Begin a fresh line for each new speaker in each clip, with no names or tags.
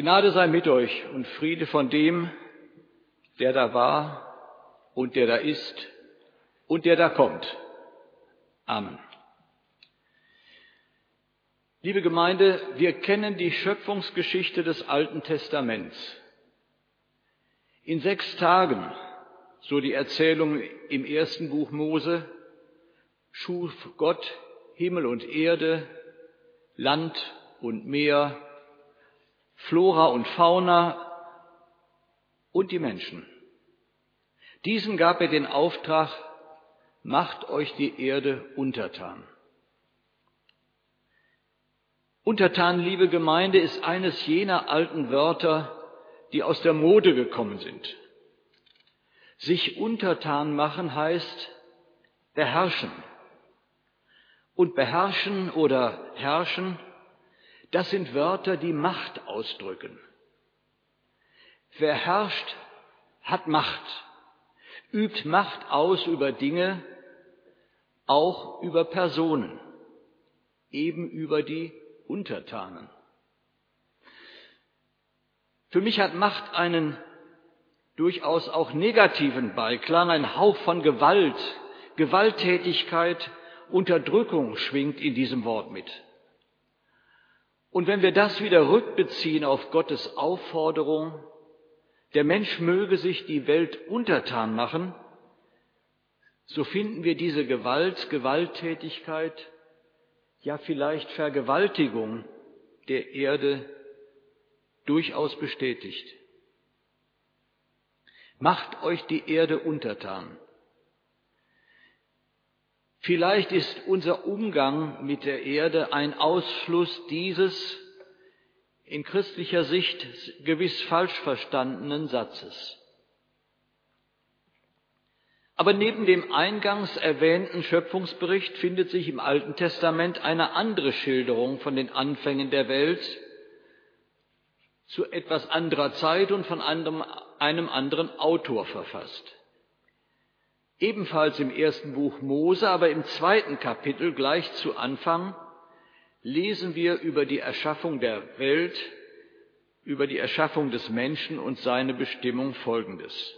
Gnade sei mit euch und Friede von dem, der da war und der da ist und der da kommt. Amen. Liebe Gemeinde, wir kennen die Schöpfungsgeschichte des Alten Testaments. In 6 Tagen, so die Erzählung im ersten Buch Mose, schuf Gott Himmel und Erde, Land und Meer, Flora und Fauna und die Menschen. Diesen gab er den Auftrag, macht euch die Erde untertan. Untertan, liebe Gemeinde, ist eines jener alten Wörter, die aus der Mode gekommen sind. Sich untertan machen heißt beherrschen. Und beherrschen oder herrschen, das sind Wörter, die Macht ausdrücken. Wer herrscht, hat Macht, übt Macht aus über Dinge, auch über Personen, eben über die Untertanen. Für mich hat Macht einen durchaus auch negativen Beiklang, ein Hauch von Gewalt, Gewalttätigkeit, Unterdrückung schwingt in diesem Wort mit. Und wenn wir das wieder rückbeziehen auf Gottes Aufforderung, der Mensch möge sich die Welt untertan machen, so finden wir diese Gewalttätigkeit, ja vielleicht Vergewaltigung der Erde durchaus bestätigt. Macht euch die Erde untertan. Vielleicht ist unser Umgang mit der Erde ein Ausfluss dieses in christlicher Sicht gewiss falsch verstandenen Satzes. Aber neben dem eingangs erwähnten Schöpfungsbericht findet sich im Alten Testament eine andere Schilderung von den Anfängen der Welt zu etwas anderer Zeit und von einem anderen Autor verfasst. Ebenfalls im ersten Buch Mose, aber im 2. Kapitel gleich zu Anfang, lesen wir über die Erschaffung der Welt, über die Erschaffung des Menschen und seine Bestimmung Folgendes.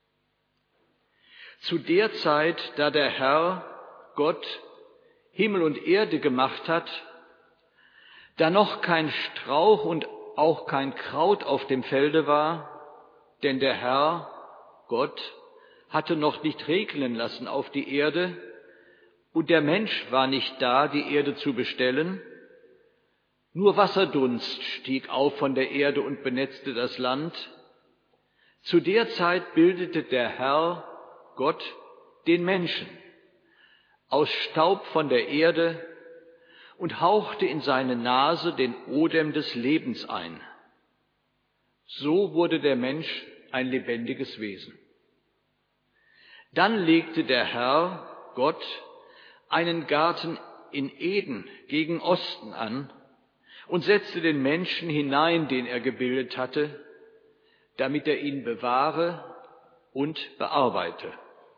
Zu der Zeit, da der Herr, Gott, Himmel und Erde gemacht hat, da noch kein Strauch und auch kein Kraut auf dem Felde war, denn der Herr, Gott, hatte noch nicht regnen lassen auf die Erde, und der Mensch war nicht da, die Erde zu bestellen. Nur Wasserdunst stieg auf von der Erde und benetzte das Land. Zu der Zeit bildete der Herr, Gott, den Menschen aus Staub von der Erde und hauchte in seine Nase den Odem des Lebens ein. So wurde der Mensch ein lebendiges Wesen. Dann legte der Herr, Gott, einen Garten in Eden gegen Osten an und setzte den Menschen hinein, den er gebildet hatte, damit er ihn bewahre und bearbeite.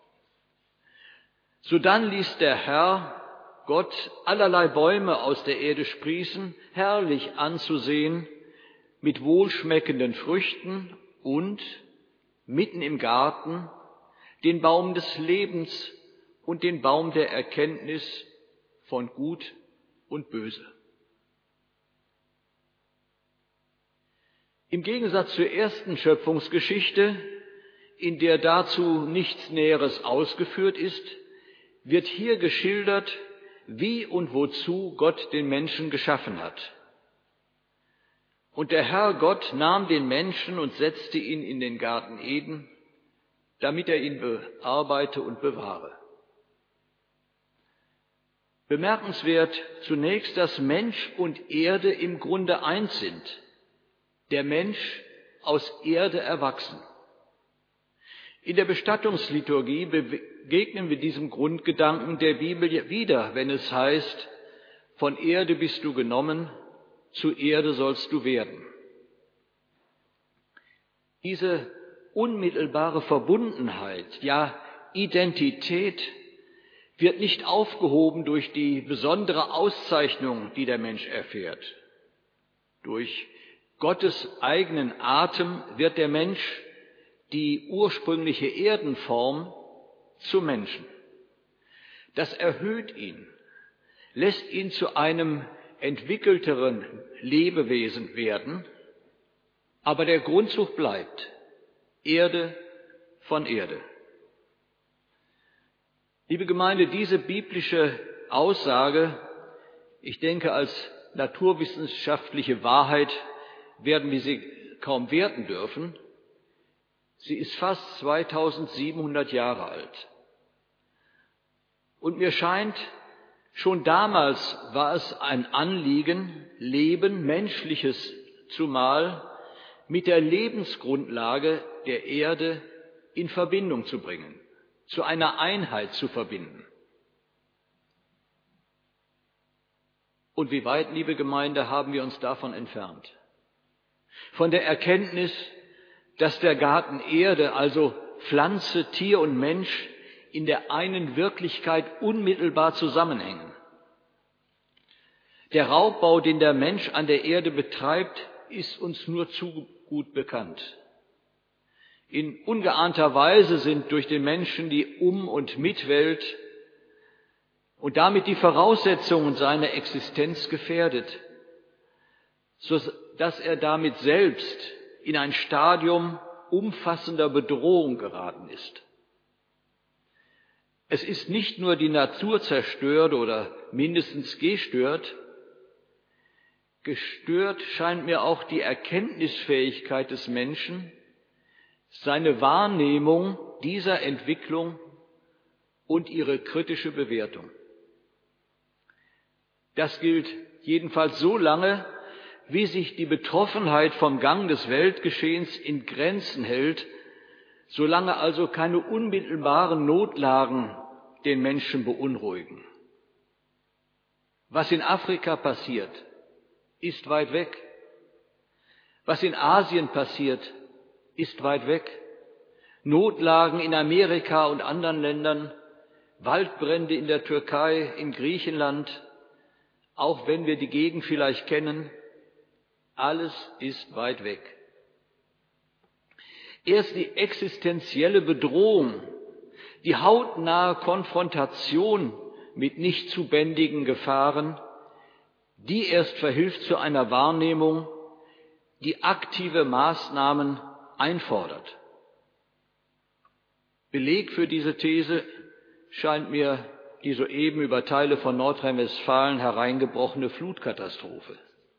Sodann ließ der Herr, Gott, allerlei Bäume aus der Erde sprießen, herrlich anzusehen, mit wohlschmeckenden Früchten und mitten im Garten den Baum des Lebens und den Baum der Erkenntnis von Gut und Böse. Im Gegensatz zur ersten Schöpfungsgeschichte, in der dazu nichts Näheres ausgeführt ist, wird hier geschildert, wie und wozu Gott den Menschen geschaffen hat. Und der Herr Gott nahm den Menschen und setzte ihn in den Garten Eden, damit er ihn bearbeite und bewahre. Bemerkenswert zunächst, dass Mensch und Erde im Grunde eins sind. Der Mensch aus Erde erwachsen. In der Bestattungsliturgie begegnen wir diesem Grundgedanken der Bibel wieder, wenn es heißt, von Erde bist du genommen, zu Erde sollst du werden. Diese unmittelbare Verbundenheit, ja Identität, wird nicht aufgehoben durch die besondere Auszeichnung, die der Mensch erfährt, durch Gottes eigenen Atem wird der Mensch die ursprüngliche Erdenform zum Menschen. Das erhöht ihn, lässt ihn zu einem entwickelteren Lebewesen werden, aber der Grundzug bleibt: Erde von Erde. Liebe Gemeinde, diese biblische Aussage, ich denke, als naturwissenschaftliche Wahrheit werden wir sie kaum werten dürfen. Sie ist fast 2700 Jahre alt. Und mir scheint, schon damals war es ein Anliegen, Leben, Menschliches zumal, mit der Lebensgrundlage der Erde in Verbindung zu bringen, zu einer Einheit zu verbinden. Und wie weit, liebe Gemeinde, haben wir uns davon entfernt? Von der Erkenntnis, dass der Garten Erde, also Pflanze, Tier und Mensch, in der einen Wirklichkeit unmittelbar zusammenhängen. Der Raubbau, den der Mensch an der Erde betreibt, ist uns nur zu gut bekannt. In ungeahnter Weise sind durch den Menschen die Und Mitwelt und damit die Voraussetzungen seiner Existenz gefährdet, so dass er damit selbst in ein Stadium umfassender Bedrohung geraten ist. Es ist nicht nur die Natur zerstört oder mindestens gestört. Gestört scheint mir auch die Erkenntnisfähigkeit des Menschen, seine Wahrnehmung dieser Entwicklung und ihre kritische Bewertung. Das gilt jedenfalls so lange, wie sich die Betroffenheit vom Gang des Weltgeschehens in Grenzen hält, solange also keine unmittelbaren Notlagen den Menschen beunruhigen. Was in Afrika passiert, ist weit weg. Was in Asien passiert, ist weit weg. Notlagen in Amerika und anderen Ländern, Waldbrände in der Türkei, in Griechenland, auch wenn wir die Gegend vielleicht kennen, alles ist weit weg. Erst die existenzielle Bedrohung, die hautnahe Konfrontation mit nicht zu bändigen Gefahren, die erst verhilft zu einer Wahrnehmung, die aktive Maßnahmen einfordert. Beleg für diese These scheint mir die soeben über Teile von Nordrhein-Westfalen hereingebrochene Flutkatastrophe.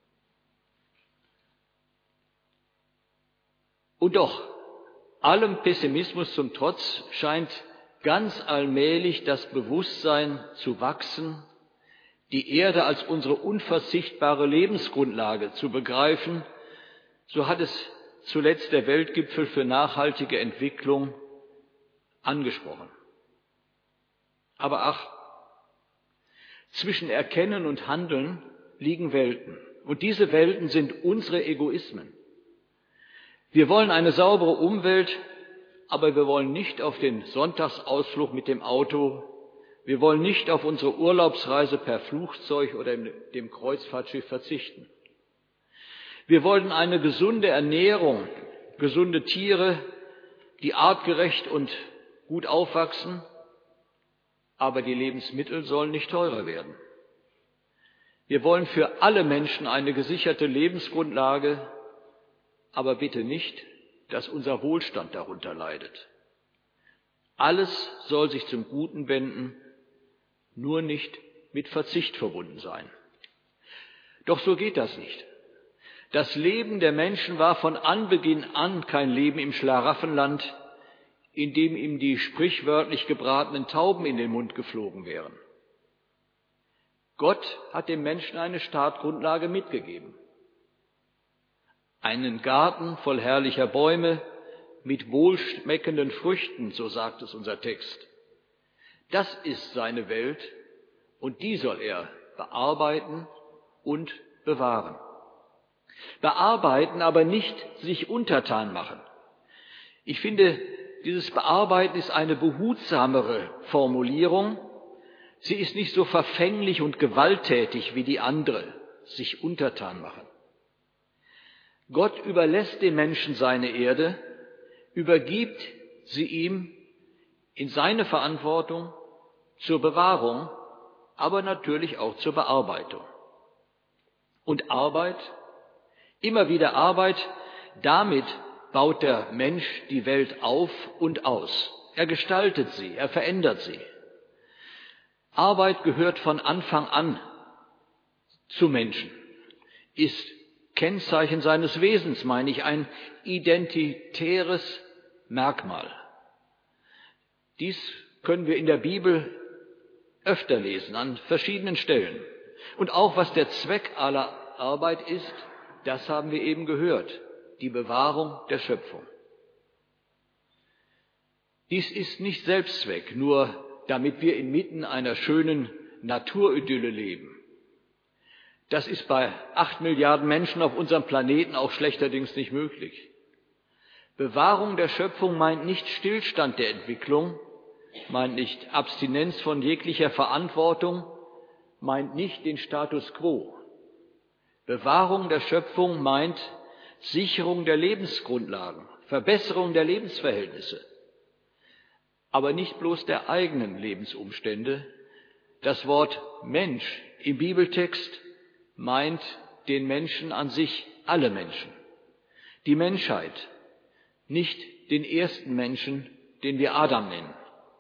Und doch, allem Pessimismus zum Trotz, scheint ganz allmählich das Bewusstsein zu wachsen, die Erde als unsere unverzichtbare Lebensgrundlage zu begreifen. So hat es zuletzt der Weltgipfel für nachhaltige Entwicklung angesprochen. Aber ach, zwischen Erkennen und Handeln liegen Welten. Und diese Welten sind unsere Egoismen. Wir wollen eine saubere Umwelt, aber wir wollen nicht auf den Sonntagsausflug mit dem Auto. Wir wollen nicht auf unsere Urlaubsreise per Flugzeug oder dem Kreuzfahrtschiff verzichten. Wir wollen eine gesunde Ernährung, gesunde Tiere, die artgerecht und gut aufwachsen, aber die Lebensmittel sollen nicht teurer werden. Wir wollen für alle Menschen eine gesicherte Lebensgrundlage, aber bitte nicht, dass unser Wohlstand darunter leidet. Alles soll sich zum Guten wenden, nur nicht mit Verzicht verbunden sein. Doch so geht das nicht. Das Leben der Menschen war von Anbeginn an kein Leben im Schlaraffenland, in dem ihm die sprichwörtlich gebratenen Tauben in den Mund geflogen wären. Gott hat dem Menschen eine Startgrundlage mitgegeben. Einen Garten voll herrlicher Bäume mit wohlschmeckenden Früchten, so sagt es unser Text. Das ist seine Welt und die soll er bearbeiten und bewahren. Bearbeiten, aber nicht sich untertan machen. Ich finde, dieses Bearbeiten ist eine behutsamere Formulierung. Sie ist nicht so verfänglich und gewalttätig wie die andere, sich untertan machen. Gott überlässt dem Menschen seine Erde, übergibt sie ihm in seine Verantwortung zur Bewahrung, aber natürlich auch zur Bearbeitung. Und Arbeit, immer wieder Arbeit, damit baut der Mensch die Welt auf und aus. Er gestaltet sie, er verändert sie. Arbeit gehört von Anfang an zu Menschen, ist Kennzeichen seines Wesens, meine ich, ein identitäres Merkmal. Dies können wir in der Bibel öfter lesen, an verschiedenen Stellen. Und auch was der Zweck aller Arbeit ist, das haben wir eben gehört, die Bewahrung der Schöpfung. Dies ist nicht Selbstzweck, nur damit wir inmitten einer schönen Naturidylle leben. Das ist bei 8 Milliarden Menschen auf unserem Planeten auch schlechterdings nicht möglich. Bewahrung der Schöpfung meint nicht Stillstand der Entwicklung, meint nicht Abstinenz von jeglicher Verantwortung, meint nicht den Status quo. Bewahrung der Schöpfung meint Sicherung der Lebensgrundlagen, Verbesserung der Lebensverhältnisse, aber nicht bloß der eigenen Lebensumstände. Das Wort Mensch im Bibeltext meint den Menschen an sich, alle Menschen, die Menschheit, nicht den ersten Menschen, den wir Adam nennen.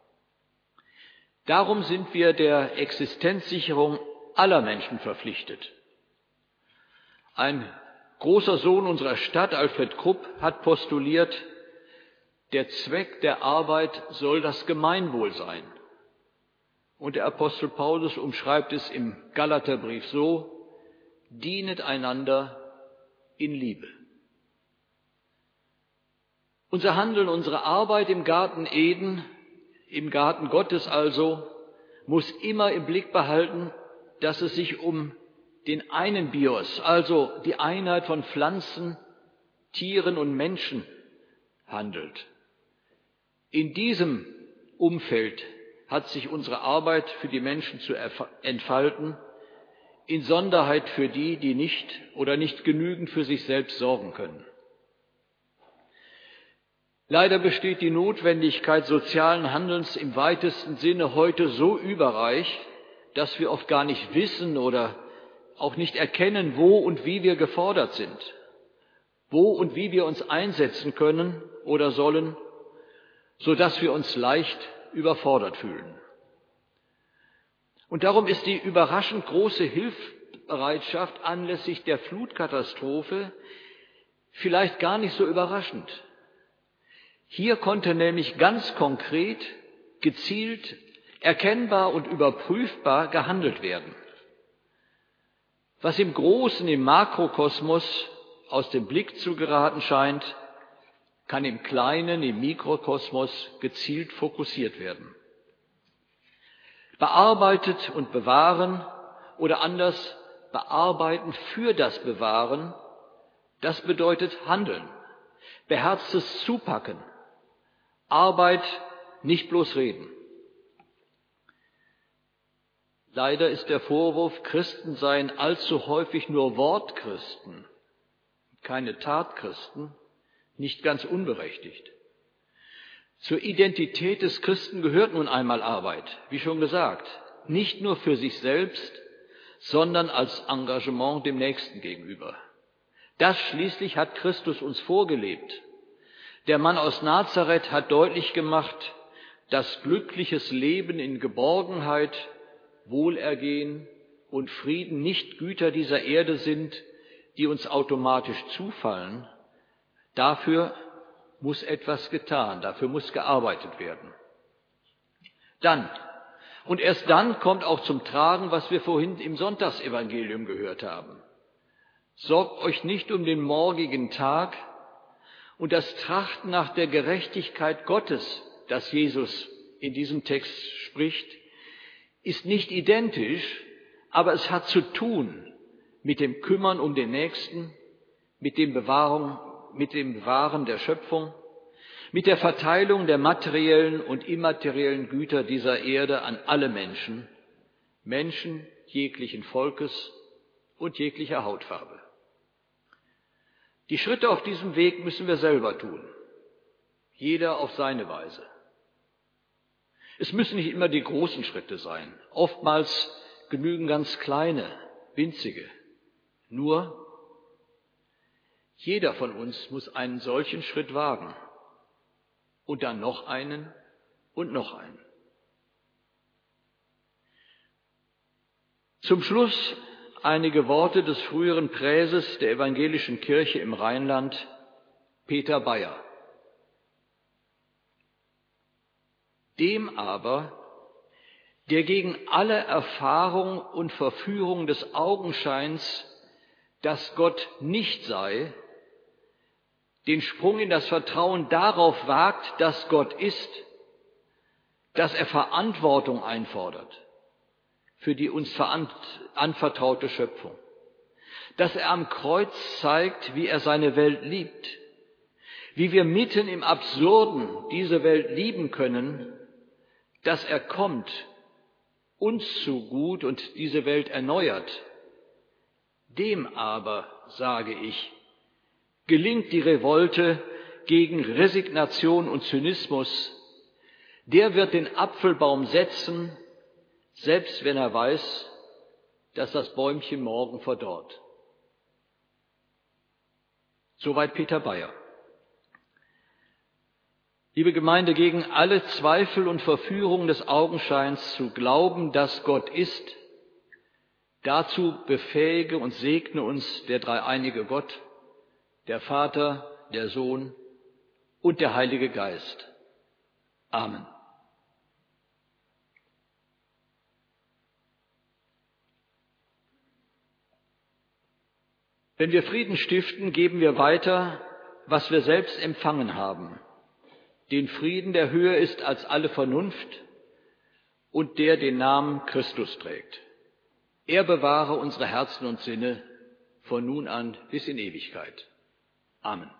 Darum sind wir der Existenzsicherung aller Menschen verpflichtet. Ein großer Sohn unserer Stadt, Alfred Krupp, hat postuliert, der Zweck der Arbeit soll das Gemeinwohl sein. Und der Apostel Paulus umschreibt es im Galaterbrief so: Dienet einander in Liebe. Unser Handeln, unsere Arbeit im Garten Eden, im Garten Gottes also, muss immer im Blick behalten, dass es sich um den einen Bios, also die Einheit von Pflanzen, Tieren und Menschen handelt. In diesem Umfeld hat sich unsere Arbeit für die Menschen zu entfalten, insonderheit für die, die nicht oder nicht genügend für sich selbst sorgen können. Leider besteht die Notwendigkeit sozialen Handelns im weitesten Sinne heute so überreich, dass wir oft gar nicht wissen oder auch nicht erkennen, wo und wie wir gefordert sind, wo und wie wir uns einsetzen können oder sollen, sodass wir uns leicht überfordert fühlen. Und darum ist die überraschend große Hilfsbereitschaft anlässlich der Flutkatastrophe vielleicht gar nicht so überraschend. Hier konnte nämlich ganz konkret, gezielt, erkennbar und überprüfbar gehandelt werden. Was im Großen, im Makrokosmos aus dem Blick zu geraten scheint, kann im Kleinen, im Mikrokosmos gezielt fokussiert werden. Bearbeitet und bewahren oder anders bearbeiten für das Bewahren, das bedeutet Handeln, beherztes Zupacken, Arbeit, nicht bloß reden. Leider ist der Vorwurf, Christen seien allzu häufig nur Wortchristen, keine Tatchristen, nicht ganz unberechtigt. Zur Identität des Christen gehört nun einmal Arbeit, wie schon gesagt, nicht nur für sich selbst, sondern als Engagement dem Nächsten gegenüber. Das schließlich hat Christus uns vorgelebt. Der Mann aus Nazareth hat deutlich gemacht, dass glückliches Leben in Geborgenheit, Wohlergehen und Frieden nicht Güter dieser Erde sind, die uns automatisch zufallen. Dafür muss etwas getan, dafür muss gearbeitet werden. Dann, und erst dann kommt auch zum Tragen, was wir vorhin im Sonntagsevangelium gehört haben. Sorgt euch nicht um den morgigen Tag, und das Trachten nach der Gerechtigkeit Gottes, das Jesus in diesem Text spricht, ist nicht identisch, aber es hat zu tun mit dem Kümmern um den Nächsten, mit dem Bewahren der Schöpfung, mit der Verteilung der materiellen und immateriellen Güter dieser Erde an alle Menschen, Menschen jeglichen Volkes und jeglicher Hautfarbe. Die Schritte auf diesem Weg müssen wir selber tun, jeder auf seine Weise. Es müssen nicht immer die großen Schritte sein, oftmals genügen ganz kleine, winzige. Nur, jeder von uns muss einen solchen Schritt wagen und dann noch einen und noch einen. Zum Schluss einige Worte des früheren Präses der evangelischen Kirche im Rheinland, Peter Bayer. Dem aber, der gegen alle Erfahrung und Verführung des Augenscheins, dass Gott nicht sei, den Sprung in das Vertrauen darauf wagt, dass Gott ist, dass er Verantwortung einfordert für die uns anvertraute Schöpfung, dass er am Kreuz zeigt, wie er seine Welt liebt, wie wir mitten im Absurden diese Welt lieben können, dass er kommt, uns zu gut und diese Welt erneuert. Dem aber, sage ich, gelingt die Revolte gegen Resignation und Zynismus. Der wird den Apfelbaum setzen, selbst wenn er weiß, dass das Bäumchen morgen verdorrt. Soweit Peter Bayer. Liebe Gemeinde, gegen alle Zweifel und Verführung des Augenscheins zu glauben, dass Gott ist, dazu befähige und segne uns der dreieinige Gott, der Vater, der Sohn und der Heilige Geist. Amen. Wenn wir Frieden stiften, geben wir weiter, was wir selbst empfangen haben. Den Frieden, der höher ist als alle Vernunft und der den Namen Christus trägt. Er bewahre unsere Herzen und Sinne von nun an bis in Ewigkeit. Amen.